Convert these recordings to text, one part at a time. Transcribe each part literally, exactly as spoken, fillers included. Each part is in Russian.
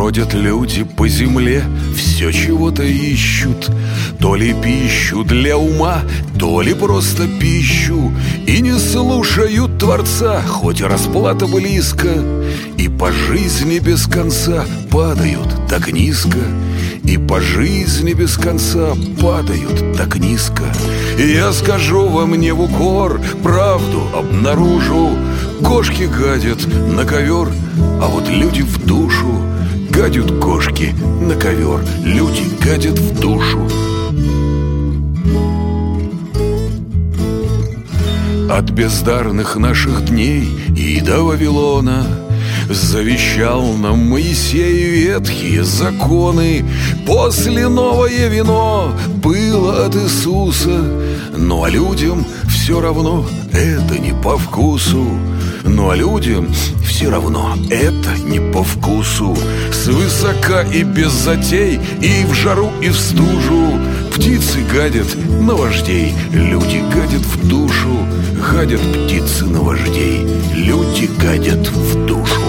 Бродят люди по земле, все чего-то ищут, то ли пищу для ума, то ли просто пищу, и не слушают Творца, хоть и расплата близко, и по жизни без конца падают так низко, и по жизни без конца падают так низко. И я скажу вам не в укор, правду обнаружу: кошки гадят на ковер, а вот люди в душу. Гадят кошки на ковер, люди гадят в душу. От бездарных наших дней и до Вавилона завещал нам Моисей ветхие законы. После новое вино было от Иисуса, ну а людям все равно это не по вкусу. Ну а людям все равно это не по вкусу. Свысока и без затей, и в жару, и в стужу птицы гадят на вождей, люди гадят в душу. Гадят птицы на вождей, люди гадят в душу.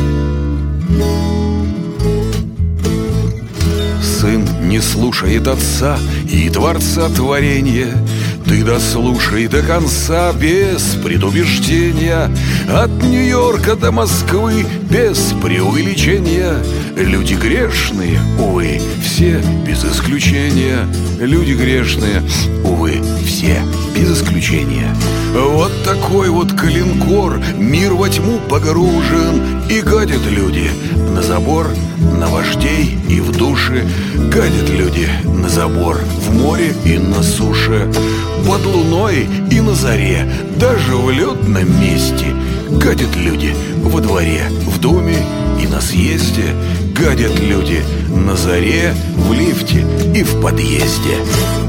Сын не слушает отца и Творца творения. Ты дослушай до конца без предубеждения. От Нью-Йорка до Москвы без преувеличения. Люди грешные, увы, все без исключения. Люди грешные, увы, все без исключения. Вот такой вот калинкор, мир во тьму погружен, и гадят люди на забор, на вождей и в душе. Гадят люди на забор, в море и на суше, под луной и на заре, даже в летном месте. Гадят люди во дворе, в доме и на съезде. Гадят люди на заре, в лифте и в подъезде.